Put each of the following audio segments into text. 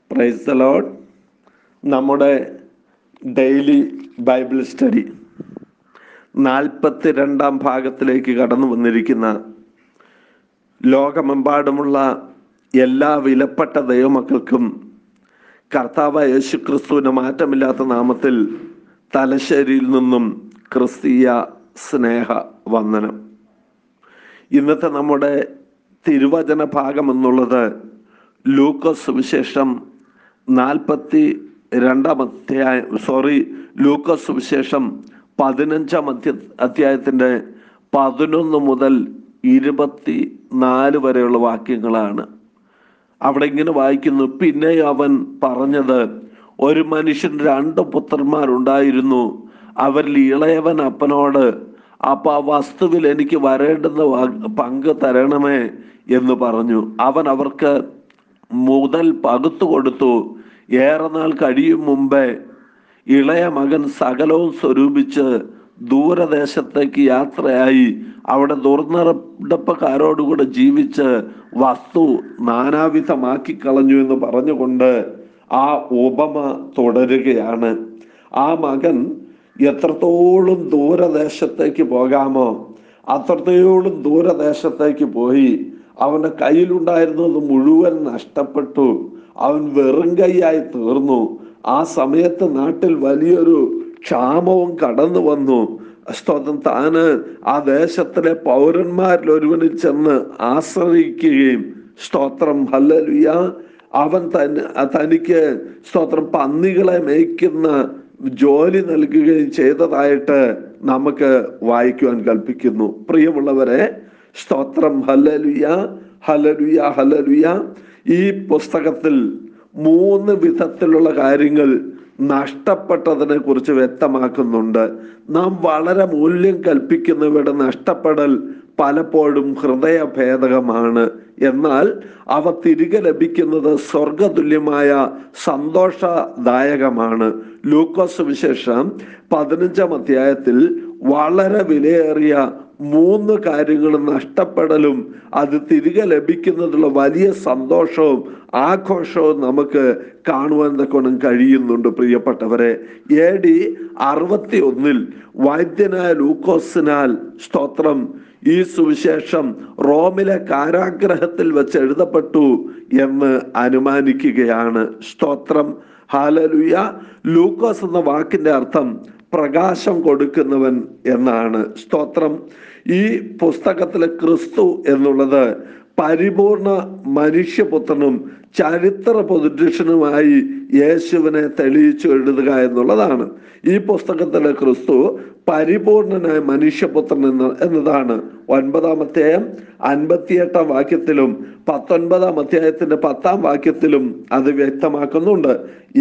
Price the Lord. നമ്മുടെ daily Bible study 42 ഭാഗത്തിലേക്ക് കടന്നു വന്നിരിക്കുന്ന ലോകമെമ്പാടുമുള്ള എല്ലാ വിലപ്പെട്ട ദൈവമക്കൾക്കും കർത്താവായ യേശുക്രിസ്തുവിൻ്റെ മാറ്റമില്ലാത്ത നാമത്തിൽ തലശ്ശേരിയിൽ നിന്നും ക്രിസ്തീയ സ്നേഹ വന്ദനം. ഇന്നത്തെ നമ്മുടെ തിരുവചന ഭാഗം എന്നുള്ളത് ലൂക്കോസ് സുവിശേഷം ലൂക്കോസ് സുവിശേഷം 15-ാം അധ്യായത്തിൻ്റെ 11 മുതൽ 24 വരെയുള്ള വാക്യങ്ങളാണ്. അവിടെ ഇങ്ങനെ വായിക്കുന്നു: പിന്നെ അവൻ പറഞ്ഞത്, ഒരു മനുഷ്യന് 2 പുത്രന്മാരുണ്ടായിരുന്നു. അവരിൽ ഇളയവൻ അപ്പനോട്, അപ്പ ആ വസ്തുവിൽ എനിക്ക് വരേണ്ടുന്ന പങ്ക് തരണമേ എന്ന് പറഞ്ഞു. അവൻ അവർക്ക് മുതൽ പകുത്തു കൊടുത്തു. ഏറെ നാൾ കഴിയും മുമ്പേ ഇളയ മകൻ സകലവും സ്വരൂപിച്ച് ദൂരദേശത്തേക്ക് യാത്രയായി അവിടെ ദുർനടപ്പക്കാരോടുകൂടെ ജീവിച്ച് വസ്തു നാനാവിധമാക്കി കളഞ്ഞു എന്ന് പറഞ്ഞുകൊണ്ട് ആ ഉപമ തുടരുകയാണ്. ആ മകൻ എത്രത്തോളം ദൂരദേശത്തേക്ക് പോകാമോ അത്രത്തോളം ദൂരദേശത്തേക്ക് പോയി. അവൻ്റെ കയ്യിലുണ്ടായിരുന്നത് മുഴുവൻ നഷ്ടപ്പെട്ടു. അവൻ വെറും കൈയായി തീർന്നു. ആ സമയത്ത് നാട്ടിൽ വലിയൊരു ക്ഷാമവും കടന്നു വന്നു. സ്തോത്രം. താന് ആ ദേശത്തിലെ പൗരന്മാരിൽ ഒരുവനിൽ ചെന്ന് ആശ്രയിക്കുകയും, സ്തോത്രം, ഹല്ലേലൂയ, അവൻ തനിക്ക് സ്തോത്രം പന്നികളെ മേയ്ക്കുന്ന ജോലി നൽകുകയും ചെയ്തതായിട്ട് നമുക്ക് വായിക്കുവാൻ കൽപ്പിക്കുന്നു. പ്രിയമുള്ളവരെ, സ്തോത്രം, ഹല്ലേലൂയ, ഹല്ലേലൂയ, ഹല്ലേലൂയ. ഈ പുസ്തകത്തിൽ 3 വിധത്തിലുള്ള കാര്യങ്ങൾ നഷ്ടപ്പെട്ടതിനെ കുറിച്ച് വ്യക്തമാക്കുന്നുണ്ട്. നാം വളരെ മൂല്യം കൽപ്പിക്കുന്നവയുടെ നഷ്ടപ്പെടൽ പലപ്പോഴും ഹൃദയഭേദകമാണ്. എന്നാൽ അവ തിരികെ ലഭിക്കുന്നത് സ്വർഗതുല്യമായ സന്തോഷദായകമാണ്. ലൂക്കോസ് സുവിശേഷം 15-ാം അധ്യായത്തിൽ വളരെ വിലയേറിയ 3 കാര്യങ്ങളും നഷ്ടപ്പെടലും അത് തിരികെ ലഭിക്കുന്നതിലുള്ള വലിയ സന്തോഷവും ആഘോഷവും നമുക്ക് കാണുവാൻ തക്കോണം കഴിയുന്നുണ്ട്. പ്രിയപ്പെട്ടവരെ, AD 61 വൈദ്യനായ ലൂക്കോസിനാൽ, സ്തോത്രം, ഈ സുവിശേഷം റോമിലെ കാരാഗ്രഹത്തിൽ വെച്ച് എഴുതപ്പെട്ടു എന്ന് അനുമാനിക്കുകയാണ്. സ്തോത്രം, ഹല്ലേലൂയ. ലൂക്കോസ് എന്ന വാക്കിന്റെ അർത്ഥം പ്രകാശം കൊടുക്കുന്നവൻ എന്നാണ്. സ്തോത്രം. ഈ പുസ്തകത്തിലെ ക്രിസ്തു എന്നുള്ളത് പരിപൂർണ മനുഷ്യപുത്രനും ചരിത്ര പുരുഷനുമായി യേശുവിനെ തെളിയിച്ചു എഴുതുക എന്നുള്ളതാണ്. ഈ പുസ്തകത്തിലെ ക്രിസ്തു പരിപൂർണനായ മനുഷ്യപുത്രൻ എന്നതാണ് 9-ാം അധ്യായം 58-ാം വാക്യത്തിലും 19-ാം അധ്യായത്തിന്റെ 10-ാം വാക്യത്തിലും അത് വ്യക്തമാക്കുന്നുണ്ട്.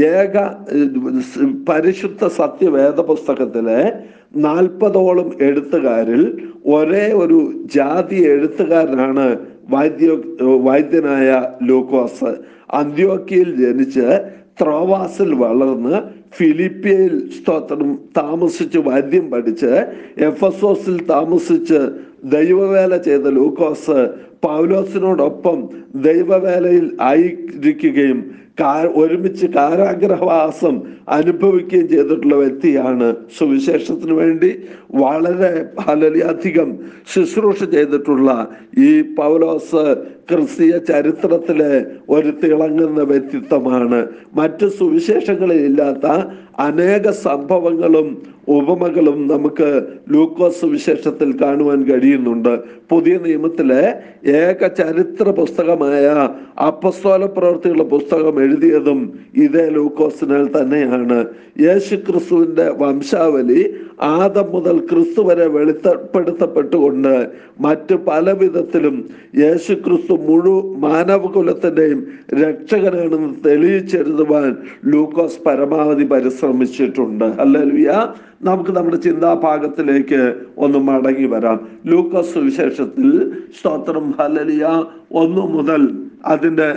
പരിശുദ്ധ സത്യവേദ പുസ്തകത്തിലെ 40ഓളം എഴുത്തുകാരിൽ ഒരേ ഒരു ജാതി എഴുത്തുകാരനാണ് വൈദ്യനായ ലൂക്കോസ്. അന്ത്യോക്യയിൽ ജനിച്ച് ത്രോവാസിൽ വളർന്ന് ഫിലിപ്പിയയിൽ, സ്തോത്രം, താമസിച്ച് വൈദ്യം പഠിച്ച് എഫെസോസിൽ താമസിച്ച് ദൈവവേല ചെയ്ത ലൂക്കോസ് പൗലോസിനോടൊപ്പം ദൈവവേലയിൽ ആയിരിക്കുകയും ഒരുമിച്ച് കാരാഗ്രഹവാസം അനുഭവിക്കുകയും ചെയ്തിട്ടുള്ള വ്യക്തിയാണ്. സുവിശേഷത്തിന് വേണ്ടി വളരെ അധികം ശുശ്രൂഷ ചെയ്തിട്ടുള്ള ഈ പൗലോസ് ക്രിസ്തീയ ചരിത്രത്തിലെ ഒരു തിളങ്ങുന്ന വ്യക്തിത്വമാണ്. മറ്റ് സുവിശേഷങ്ങളിൽ ഇല്ലാത്ത അനേക സംഭവങ്ങളും ഉപമകളും നമുക്ക് ലൂക്കോസ് സുവിശേഷത്തിൽ കാണുവാൻ കഴിയുന്നുണ്ട്. പുതിയ നിയമത്തിലെ ഏക ചരിത്ര പുസ്തകമായ അപ്പസ്തോല പ്രവൃത്തികളുടെ പുസ്തകം എഴുതിയതും ഇതേ ലൂക്കോസിനാൽ തന്നെയാണ്. യേശു ക്രിസ്തുവിന്റെ വംശാവലി ആദം മുതൽ ക്രിസ്തു വരെ വെളിപ്പെടുത്തപ്പെട്ടുകൊണ്ട് മറ്റു പല വിധത്തിലും യേശു ക്രിസ്തു മാനവകുലത്തിന്റെയും രക്ഷകനാണെന്ന് തെളിയിച്ചെഴുതുവാൻ ലൂക്കോസ് പരമാവധി പരിശ്രമിച്ചിട്ടുണ്ട്. ഹല്ലേലൂയ. നമുക്ക് നമ്മുടെ ചിന്താഭാഗത്തിലേക്ക് ഒന്ന് മടങ്ങി വരാം. ലൂക്കോസ് സുവിശേഷത്തിൽ, സ്തോത്രം, ഹല്ലേലൂയ, 1 മുതൽ അതിൻ്റെ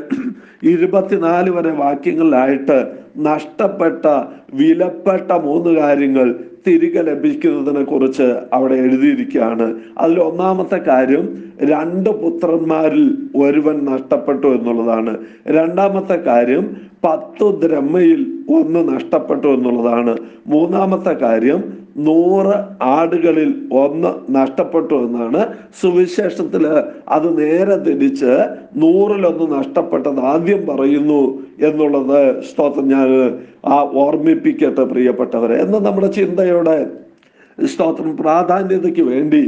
24 വരെ വാക്യങ്ങളിലായിട്ട് നഷ്ടപ്പെട്ട വിലപ്പെട്ട 3 കാര്യങ്ങൾ തിരികെ ലഭിക്കുന്നതിനെ കുറിച്ച് അവിടെ എഴുതിയിരിക്കുകയാണ്. അതിൽ ഒന്നാമത്തെ കാര്യം 2 പുത്രന്മാരിൽ ഒരുവൻ നഷ്ടപ്പെട്ടു എന്നുള്ളതാണ്. രണ്ടാമത്തെ കാര്യം 10 ദ്രഹ്മയിൽ 1 നഷ്ടപ്പെട്ടു എന്നുള്ളതാണ്. മൂന്നാമത്തെ കാര്യം 100 ആടുകളിൽ 1 നഷ്ടപ്പെട്ടു എന്നാണ്. സുവിശേഷത്തില് അത് നേരെ തിരിച്ച് 100-1 നഷ്ടപ്പെട്ടത് ആദ്യം പറയുന്നു എന്നുള്ളത് സ്തോത്രം ഞാൻ ഓർമ്മിപ്പിക്കട്ടെ പ്രിയപ്പെട്ടവരെ. എന്ന് നമ്മുടെ ചിന്തയുടെ സ്തോത്രം പ്രാധാന്യതയ്ക്ക് വേണ്ടി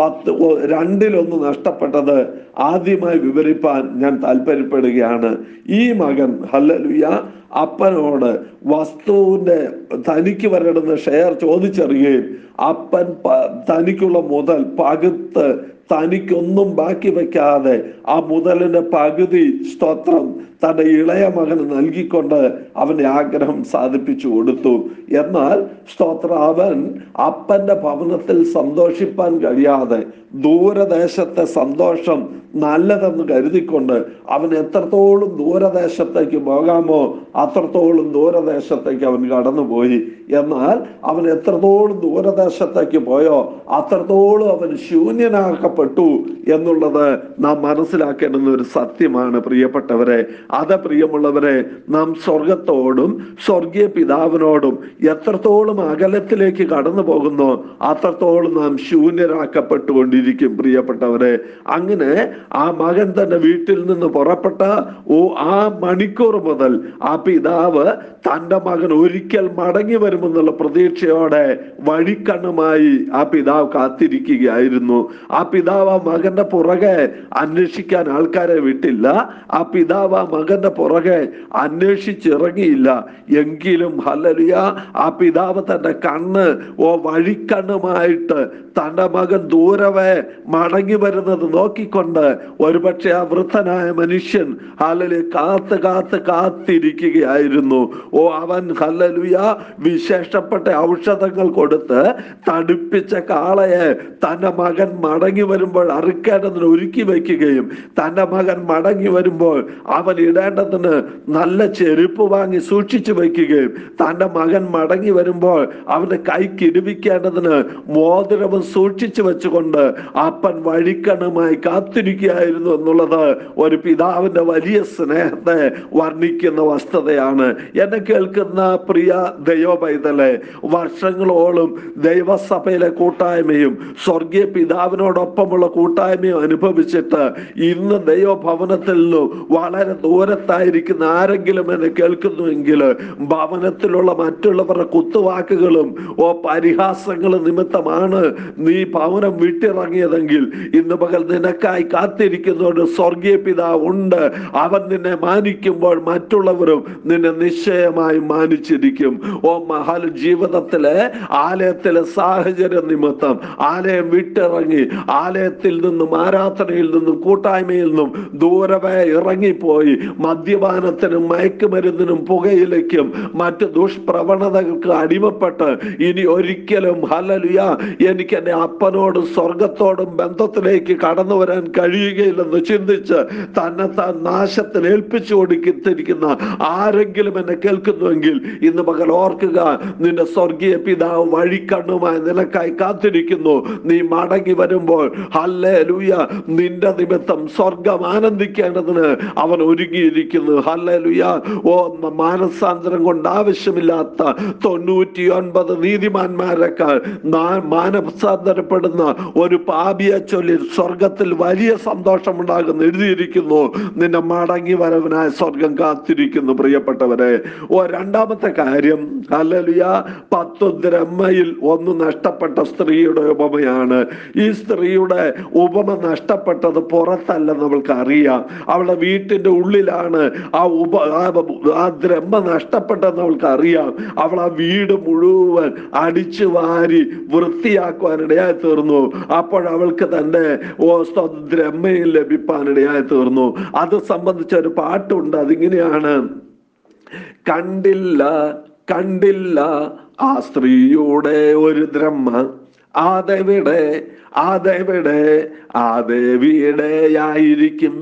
2-1 നഷ്ടപ്പെട്ടത് ആദ്യമായി വിവരിപ്പാൻ ഞാൻ താല്പര്യപ്പെടുകയാണ്. ഈ മകൻ ഹല്ലേലൂയ അപ്പനോട് വസ്തുവിന്റെ തനിക്ക് വരേണ്ടുന്ന ഷെയർ ചോദിച്ചറിയുകയും അപ്പൻ തനിക്കുള്ള മുതൽ പകുത്ത് തനിക്കൊന്നും ബാക്കി വെക്കാതെ ആ മുതലിന്റെ പകുതി സ്തോത്രം തന്റെ ഇളയ മകന് നൽകിക്കൊണ്ട് അവന്റെ ആഗ്രഹം സാധിപ്പിച്ചു കൊടുത്തു. എന്നാൽ സ്തോത്രം അവൻ അപ്പന്റെ ഭവനത്തിൽ സന്തോഷിപ്പാൻ കഴിയാതെ ദൂരദേശത്തെ സന്തോഷം നല്ലതെന്ന് കരുതിക്കൊണ്ട് അവൻ എത്രത്തോളം ദൂരദേശത്തേക്ക് പോകാമോ അത്രത്തോളം ദൂരദേശത്തേക്ക് അവൻ കടന്നുപോയി. എന്നാൽ അവൻ എത്രത്തോളം ദൂരദേശത്തേക്ക് പോയോ അത്രത്തോളം അവൻ ശൂന്യനാക്കപ്പെട്ടു എന്നുള്ളത് നാം മനസ്സിലാക്കേണ്ടുന്ന ഒരു സത്യമാണ് പ്രിയപ്പെട്ടവരെ. അത് പ്രിയമുള്ളവരെ, നാം സ്വർഗത്തോടും സ്വർഗീയ പിതാവിനോടും എത്രത്തോളം അകലത്തിലേക്ക് കടന്നു പോകുന്നോ അത്രത്തോളം നാം ശൂന്യരാക്കപ്പെട്ടുകൊണ്ടിരിക്കും പ്രിയപ്പെട്ടവരെ. അങ്ങനെ ആ മകൻ തന്റെ വീട്ടിൽ നിന്ന് പുറപ്പെട്ട ആ മണിക്കൂർ മുതൽ ആ പിതാവ് തന്റെ മകൻ ഒരിക്കൽ മടങ്ങി വരുമെന്നുള്ള പ്രതീക്ഷയോടെ വഴിക്കണ്ണുമായി ആ പിതാവ് കാത്തിരിക്കുകയായിരുന്നു. ആ പിതാവ് ആ മകന്റെ പുറകെ അന്വേഷിക്കാൻ ആൾക്കാരെ വിട്ടില്ല. ആ പിതാവ് ആ മകന്റെ പുറകെ അന്വേഷിച്ചിറങ്ങിയില്ല. എങ്കിലും ഹല്ലേലൂയ ആ പിതാവ് തന്റെ കണ്ണ് വഴിക്കണ്ണുമായിട്ട് തന്റെ മകൻ ദൂരവേ മടങ്ങി വരുന്നത് നോക്കിക്കൊണ്ട് ഒരുപക്ഷെ ആ വൃദ്ധനായ മനുഷ്യൻ ഹല്ലേലൂയ കാത്തിരിക്കുകയായിരുന്നു. അവൻ ഹല്ലേലൂയ വിശേഷപ്പെട്ട ഔഷധങ്ങൾ കൊടുത്ത് തടുപ്പിച്ച കാളയെ തന്റെ മകൻ മടങ്ങി വരുമ്പോൾ അറുക്കേണ്ടതിന് ഒരുക്കി വയ്ക്കുകയും തന്റെ മകൻ മടങ്ങി വരുമ്പോൾ അവൻ ഇടേണ്ടതിന് നല്ല ചെരുപ്പ് വാങ്ങി സൂക്ഷിച്ചു വയ്ക്കുകയും തന്റെ മകൻ മടങ്ങി വരുമ്പോൾ അവന്റെ കൈക്ക് ഇടിപ്പിക്കേണ്ടതിന് മോതിരവും സൂക്ഷിച്ചു വെച്ചുകൊണ്ട് അപ്പൻ വഴിക്കണ്ണുമായി കാത്തിരിക്കുകയായിരുന്നു എന്നുള്ളത് ഒരു പിതാവിന്റെ വലിയ സ്നേഹത്തെ വർണ്ണിക്കുന്ന വസ്തുതയാണ്. എന്നെ കേൾക്കുന്ന പ്രിയ ദൈവപൈതലെ, വർഷങ്ങളോളം ദൈവസഭയിലെ കൂട്ടായ്മയും സ്വർഗീയ പിതാവിനോടൊപ്പമുള്ള കൂട്ടായ്മയും അനുഭവിച്ചിട്ട് ഇന്ന് ദൈവഭവനത്തിൽ നിന്നും വളരെ ദൂരത്തായിരിക്കുന്ന ആരെങ്കിലും എന്നെ കേൾക്കുന്നുവെങ്കിൽ ഭവനത്തിലുള്ള മറ്റുള്ളവരുടെ കുത്തുവാക്കുകളും പരിഹാസങ്ങളും നിമിത്തമാണ് നീ ഭവനം വിട്ടിറങ്ങിയതെങ്കിൽ ഇന്ന് പകൽ നിനക്കായി കാത്തിരിക്കുന്നതുകൊണ്ട് സ്വർഗീയ പിതാവ് ഉണ്ട്. അവൻ നിന്നെ മാനിക്കുമ്പോൾ മറ്റുള്ളവരും നിന്നെ നിശ്ചയമായി മാനിച്ചിരിക്കും. മഹാൽ ജീവിതത്തിലെ ആലയത്തിലെ സാഹചര്യ നിമിത്തം ആലയം വിട്ടിറങ്ങി ആലയത്തിൽ നിന്നും ആരാധനയിൽ നിന്നും കൂട്ടായ്മയിൽ നിന്നും ദൂരവേ ഇറങ്ങിപ്പോയി മദ്യപാനത്തിനും മയക്കുമരുന്നിനും പുകയിലേക്കും മറ്റ് ദുഷ്പ്രവണതകൾക്ക് അടിമപ്പെട്ട് ഇനി ഒരിക്കലും ഹല്ലേലൂയ എനിക്ക് എൻ്റെ അപ്പനോടും സ്വർഗത്തോടും ബന്ധത്തിലേക്ക് കടന്നു വരാൻ കഴിയുകയില്ലെന്ന് ചിന്തിച്ച് തന്നെ താൻ നാശത്തിന് ഏൽപ്പിച്ചു കൊടുത്തിരിക്കുന്ന ആരെങ്കിലും എന്നെ കേൾക്കുന്നുവെങ്കിൽ ഇന്ന് പകൽ ഓർക്കുക, നിന്റെ സ്വർഗീയ പിതാവ് വഴിക്കണ്ണുമായി നിനക്കായി കാത്തിരിക്കുന്നു. നീ മടങ്ങി വരുമ്പോൾ ഹല്ലേലൂയ നിന്റെ നിമിത്തം സ്വർഗം ആനന്ദിക്കേണ്ടതിന് അവൻ ഒരുങ്ങിയിരിക്കുന്നു. ഹല്ലേലൂയ. മാനസാന്തരം കൊണ്ട് ആവശ്യമില്ലാത്ത 99 നീതിമാന്മാരെക്കാൾ മാനസാന്തരപ്പെടുന്ന ഒരു പാപിയെ ചൊല്ലി സ്വർഗത്തിൽ വലിയ സന്തോഷമുണ്ടാകുന്നു എഴുതിയിരിക്കുന്നു. നിന്റെ മടങ്ങി വരവനായ സ്വർഗം കാത്തിരിക്കുന്നു പ്രിയപ്പെട്ടവരെ. രണ്ടാമത്തെ കാര്യം ഹല്ലേലൂയ 10 ദ്രഹ്മയിൽ 1 നഷ്ടപ്പെട്ട സ്ത്രീയുടെ ഉപമയാണ്. ഈ സ്ത്രീയുടെ ഉപമ നഷ്ടപ്പെട്ടത് പുറത്തല്ല, നമ്മൾക്ക് അറിയാം. അവളുടെ വീട്ടിന്റെ ഉള്ളിലാണ് ആ ദ്രഹ്മ നഷ്ടപ്പെട്ടെന്ന് അവൾക്ക് അറിയാം. അവൾ ആ വീട് മുഴുവൻ അടിച്ചു വാരി വൃത്തിയാക്കുവാനിടയായി തീർന്നു. അപ്പോൾ അവൾക്ക് തന്റെ ദ്രഹ്മയിൽ ലഭിപ്പാനിടയായി തീർന്നു. അത് സംബന്ധിച്ച ഒരു പാട്ടുണ്ട്. അതിങ്ങനെയാണ്: കണ്ടില്ല കണ്ടില്ല ആ സ്ത്രീയുടെ ഒരു ദ്രഹ്മ, അതെവിടെ, അതെവിടെ, അതെവിടെയായിരിക്കും?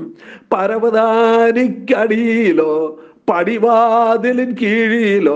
പരവതാനിക്കടിയിലോ പടിവാതിലിൻ കീഴിലോ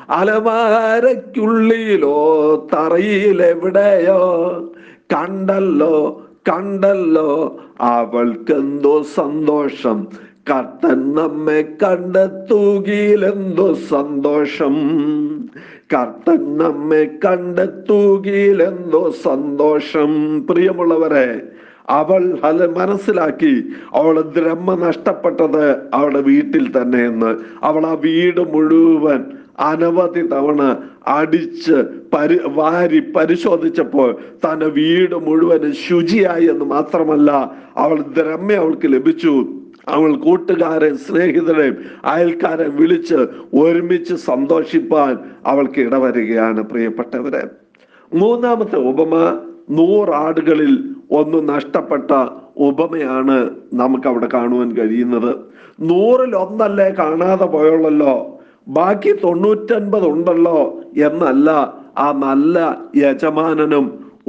അലമാരയ്ക്കുള്ളിലോ തറയിലെവിടെയോ കണ്ടല്ലോ, കണ്ടല്ലോ അവൾക്കെന്തോ സന്തോഷം, കർത്തൻ നമ്മെ കണ്ടെത്തുകയിലെന്തോ സന്തോഷം, കർത്തൻ നമ്മെ കണ്ടെത്തുകയിലെന്തോ സന്തോഷം. പ്രിയമുള്ളവരെ, അവൾ മനസ്സിലാക്കി അവള് ബ്രഹ്മ നഷ്ടപ്പെട്ടത് അവളുടെ വീട്ടിൽ തന്നെ എന്ന്. അവൾ ആ വീട് മുഴുവൻ അനവധി തവണ അടിച്ച് വാരി പരിശോധിച്ചപ്പോൾ തന്റെ വീട് മുഴുവൻ ശുചിയായി എന്ന് മാത്രമല്ല, അവൾ ദ്രഹ്മ അവൾക്ക് ലഭിച്ചു. അവൾ കൂട്ടുകാരെ, സ്നേഹിതരെയും അയൽക്കാരെ വിളിച്ച് ഒരുമിച്ച് സന്തോഷിപ്പാൻ അവൾക്ക് ഇടവരികയാണ്. പ്രിയപ്പെട്ടവരെ, മൂന്നാമത്തെ ഉപമ 100 ആടുകളിൽ ഒന്ന് നഷ്ടപ്പെട്ട ഉപമയാണ് നമുക്ക് അവിടെ കാണുവാൻ കഴിയുന്നത്. 100-ൽ ഒന്നല്ലേ കാണാതെ പോയുള്ളല്ലോ, ബാക്കി 99 ഉണ്ടല്ലോ എന്നല്ല ആ നല്ല യജമാനനും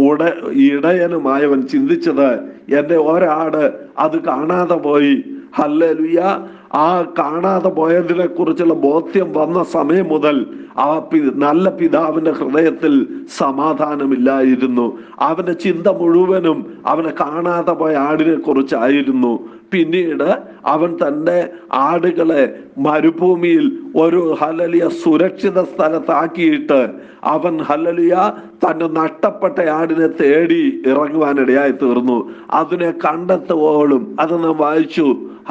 ഇടയനുമായവൻ ചിന്തിച്ചത്. എൻ്റെ ഒരാട് അത് കാണാതെ പോയി. ഹല്ലേലൂയ. ആ കാണാതെ പോയതിനെ കുറിച്ചുള്ള ബോധ്യം വന്ന സമയം മുതൽ ആ നല്ല പിതാവിന്റെ ഹൃദയത്തിൽ സമാധാനമില്ലായിരുന്നു. അവന്റെ ചിന്ത മുഴുവനും അവനെ കാണാതെ പോയ ആടിനെ കുറിച്ചായിരുന്നു. പിന്നീട് അവൻ തന്റെ ആടുകളെ മരുഭൂമിയിൽ ഒരു സുരക്ഷിത സ്ഥലത്താക്കിയിട്ട് അവൻ തന്റെ നഷ്ടപ്പെട്ട ആടിനെ തേടി ഇറങ്ങുവാനിടയായി തീർന്നു. അതിനെ കണ്ടെത്തുവോളും, അത് നാം വായിച്ചു.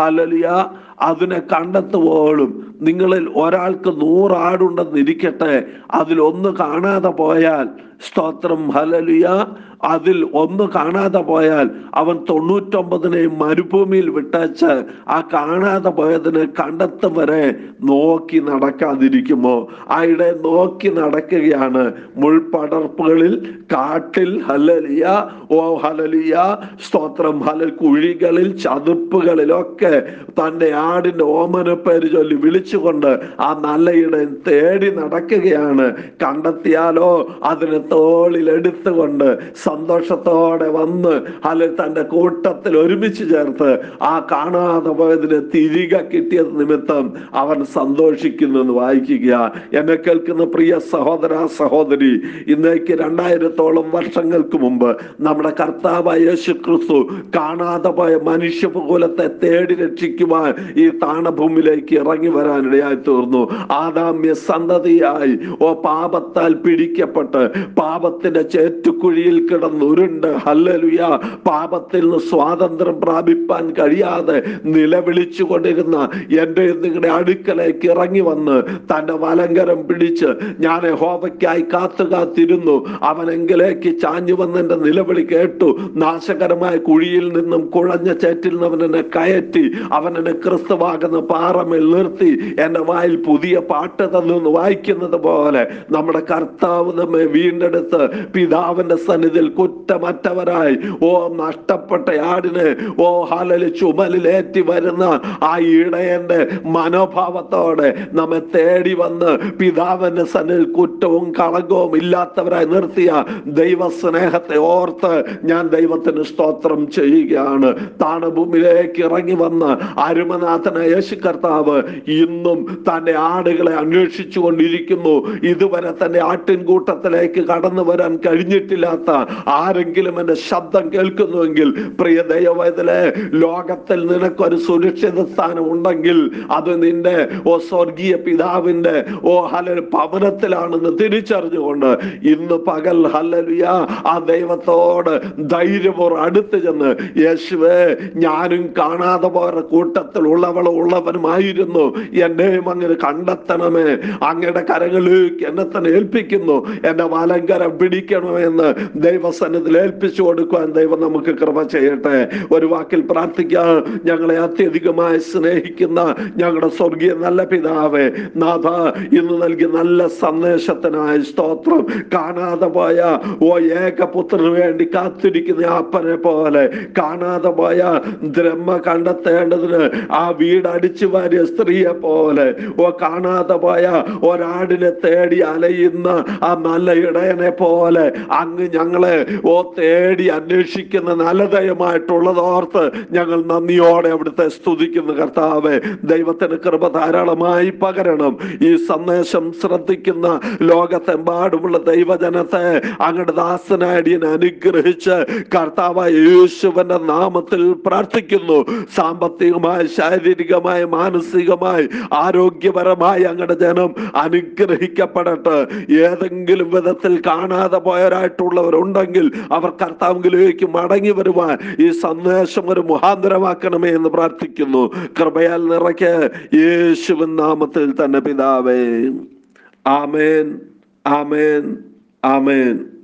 അതിനെ കണ്ടെത്തുവോളും നിങ്ങളിൽ ഒരാൾക്ക് 100 ആടുണ്ടെന്നിരിക്കട്ടെ, അതിലൊന്ന് കാണാതെ പോയാൽ, സ്തോത്രം, ഹല്ലേലൂയ, അതിൽ ഒന്ന് കാണാതെ പോയാൽ അവൻ 99 മരുഭൂമിയിൽ വിട്ടച്ച് ആ കാണാതെ പോയതിനെ കണ്ടെത്തും വരെ നോക്കി നടക്കാതിരിക്കുമോ? ആയിടെ നോക്കി നടക്കുകയാണ്. മുൾപടർപ്പുകളിൽ, കാട്ടിൽ, ഹല്ലേലൂയ, ഓ ഹല്ലേലൂയ, സ്തോത്രം, കുഴികളിൽ, ചതുപ്പുകളിലൊക്കെ തന്റെ ആടിന്റെ ഓമന പേര് ചൊല്ലി വിളിച്ചുകൊണ്ട് ആ നല്ല ഇടം തേടി നടക്കുകയാണ്. കണ്ടെത്തിയാലോ അതിനെ തോളിലെടുത്തുകൊണ്ട് സന്തോഷത്തോടെ വന്ന് തന്റെ കൂട്ടത്തിൽ ഒരുമിച്ച് ചേർത്ത് ആ കാണാതെ പോയതിനെ തിരികെ കിട്ടിയത് നിമിത്തം അവൻ സന്തോഷിക്കുന്നു എന്ന് വായിക്കുക. എന്നെ കേൾക്കുന്ന പ്രിയ സഹോദര സഹോദരി, ഇന്നേക്ക് 2000-ഓളം വർഷങ്ങൾക്ക് മുമ്പ് നമ്മുടെ കർത്താവായ യേശു ക്രിസ്തു കാണാതെ പോയ മനുഷ്യകുലത്തെ തേടി രക്ഷിക്കുവാൻ ഈ താണഭൂമിയിലേക്ക് ഇറങ്ങി വരാനിടയായി തീർന്നു. ആദാമ്യ സന്തതിയായി പാപത്താൽ പിടിക്കപ്പെട്ട് പാപത്തിന്റെ ചേറ്റുകുഴിയിൽ കിടന്നുരുണ്ട്, ഹല്ലേലൂയ, പാപത്തിൽ നിന്ന് സ്വാതന്ത്ര്യം പ്രാപിപ്പാൻ കഴിയാതെ നിലവിളിച്ചു കൊണ്ടിരുന്ന എൻ്റെ നിങ്ങളുടെ അടുക്കലേക്ക് ഇറങ്ങി വന്ന് തന്റെ വലങ്കരം പിടിച്ച്, ഞാൻ യഹോവയ്ക്കായി കാത്തിരുന്നു, അവനെങ്കിലേക്ക് ചാഞ്ഞു വന്ന് എൻ്റെ നിലവിളി കേട്ടു, നാശകരമായ കുഴിയിൽ നിന്നും കുഴഞ്ഞ ചേറ്റിൽ നിന്ന് അവൻ എന്നെ കയറ്റി, അവൻ എന്നെ ക്രിസ്തുവാകുന്ന പാറമേൽ നിർത്തി, എന്റെ വായിൽ പുതിയ പാട്ട് തന്നു വായിക്കുന്നത് പോലെ നമ്മുടെ കർത്താവ് നമ്മെ വീണ്ടെടുത്ത് പിതാവിന്റെ സന്നിധിയിൽ കുറ്റമറ്റവരായി നഷ്ടപ്പെട്ട ആടിനെ ചുമലിലേറ്റി വരുന്ന ആ ഇടയന്റെ മനോഭാവത്തോടെ നമ്മെ തേടി വന്ന് പിതാവിന്റെ സന്നിധിയിൽ കുറ്റവും കളങ്കവും ഇല്ലാത്തവരായി നിർത്തിയ ദൈവസ്നേഹത്തെ ഓർത്ത് ഞാൻ ദൈവത്തിന് സ്തോത്രം ചെയ്യുകയാണ്. താണഭൂമിയിലേക്ക് ഇറങ്ങി വന്ന് അരുമനാഥനായ യേശു കർത്താവ് ഇന്നും തന്റെ ആടുകളെ അന്വേഷിച്ചു കൊണ്ടിരിക്കുന്നു. ഇതുവരെ തന്റെ ആട്ടിൻകൂട്ടത്തിലേക്ക് കടന്നു വരാൻ കഴിഞ്ഞിട്ടില്ലാത്ത ആരെങ്കിലും എന്റെ ശബ്ദം കേൾക്കുന്നുവെങ്കിൽ, പ്രിയ ദൈവവേദലേ, ലോകത്തിൽ നിനക്കൊരു സുരക്ഷിത സ്ഥാനം ഉണ്ടെങ്കിൽ അത് നിന്റെ സ്വർഗീയ പിതാവിന്റെ ഭവനത്തിലാണെന്ന് തിരിച്ചറിഞ്ഞുകൊണ്ട് ഇന്ന് പകൽ ഹല്ലേലൂയ ആ ദൈവത്തോട് ധൈര്യപൂർവ്വം അടുത്ത് ചെന്ന്, യേശുവേ, ഞാനും കാണാതെ പോയ കൂട്ടത്തിൽ ഉള്ളവനുമായിരുന്നു, എന്നെയും അങ്ങനെ കണ്ടെത്തണമേ, അങ്ങയുടെ കരങ്ങളിലേക്ക് എന്നെ തന്നെ ഏൽപ്പിക്കുന്നു, എന്റെ വലങ്കരം പിടിക്കണമെന്ന് ദൈവസന്നിധിയിൽ ഏൽപ്പിച്ചു കൊടുക്കുവാൻ ദൈവം നമുക്ക് കൃപ ചെയ്യട്ടെ. ഒരു വാക്കിൽ പ്രാർത്ഥിക്കാം. ഞങ്ങളെ അത്യധികമായി സ്നേഹിക്കുന്ന ഞങ്ങളുടെ സ്വർഗീയ നല്ല പിതാവേ, നാഥ, ഇന്ന് നൽകിയ നല്ല സന്ദേശത്തിനായി സ്തോത്രം. കാണാതെ പോയ ഏകപുത്രന് വേണ്ടി കാത്തിരിക്കുന്ന അപ്പനെ പോലെ കാണാതെ പോയ ബ്രഹ്മ കണ്ടെത്തേണ്ടതിന് ആ വീട് അടിച്ചു വാരിയ സ്ത്രീയെ പോലെ കാണാതെ പോയ ഒരാടിനെ തേടി അലയുന്ന ആ നല്ല ഇടയനെ പോലെ അങ്ങ് ഞങ്ങളെ തേടി അന്വേഷിക്കുന്ന നല്ലതയമായിട്ടുള്ളതോർത്ത് ഞങ്ങൾ നന്ദിയോടെ അവിടുത്തെ സ്തുതിക്കുന്നു കർത്താവേ. ദൈവത്തിന് കൃപ ധാരാളമായി പകരണം. ഈ സന്ദേശം ശ്രദ്ധിക്കുന്ന ലോകത്തെമ്പാടുമുള്ള ദൈവജനത്തെ അങ്ങയുടെ ദാസനാടിയൻ അനുഗ്രഹിച്ച് കർത്താവായ യേശുവിന്റെ നാമത്തിൽ പ്രാർത്ഥിക്കുന്നു. സാമ്പത്തികമായി, ശാരീരികമായി, മാനസികമായി, ആരോഗ്യപരമായി അങ്ങയുടെ ജനം അനുഗ്രഹിക്കപ്പെടട്ടെ. ഏതെങ്കിലും വിധത്തിൽ കാണാതെ പോയവരായിട്ടുള്ളവരുണ്ടെങ്കിൽ അവർ കർത്താവിലേക്ക് മടങ്ങി വരുവാൻ ഈ സന്ദേശം ഒരു മുഖാന്തരമാക്കണമേ എന്ന് പ്രാർത്ഥിക്കുന്നു. കൃപയാൽ നിറയ്ക്ക് യേശുവിൻ നാമത്തിൽ തന്നെ പിതാവേ. ആമേൻ, ആമേൻ, ആമേൻ.